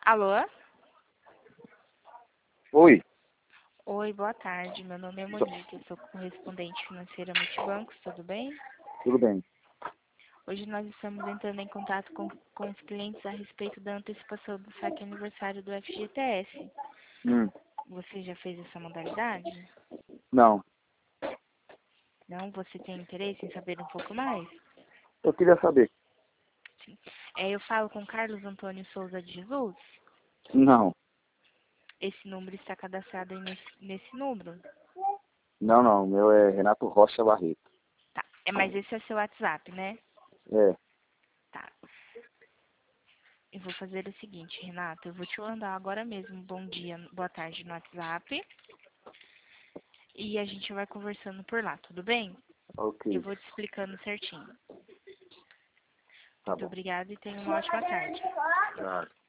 Alô? Oi, Oi, boa tarde. Meu nome é Monique, eu sou correspondente financeira Multibancos, tudo bem? tudo bem. Hoje nós estamos entrando em contato com os clientes a respeito da antecipação do saque aniversário do FGTS. Hum, Você já fez essa modalidade? não, Não? Você tem interesse em saber um pouco mais? eu queria saber. Sim. Eu falo com Carlos Antônio Souza de Jesus. Não, Esse número está cadastrado aí nesse número. não, meu é Renato Rocha Barreto. Tá. Mas esse é seu WhatsApp, né? É, Tá. Eu vou fazer o seguinte, Renato, eu vou te mandar agora mesmo bom dia, boa tarde no WhatsApp e a gente vai conversando por lá, tudo bem? Eu ok, vou te explicando certinho. tá Muito bom. obrigada e tenha uma ótima tarde. Ah,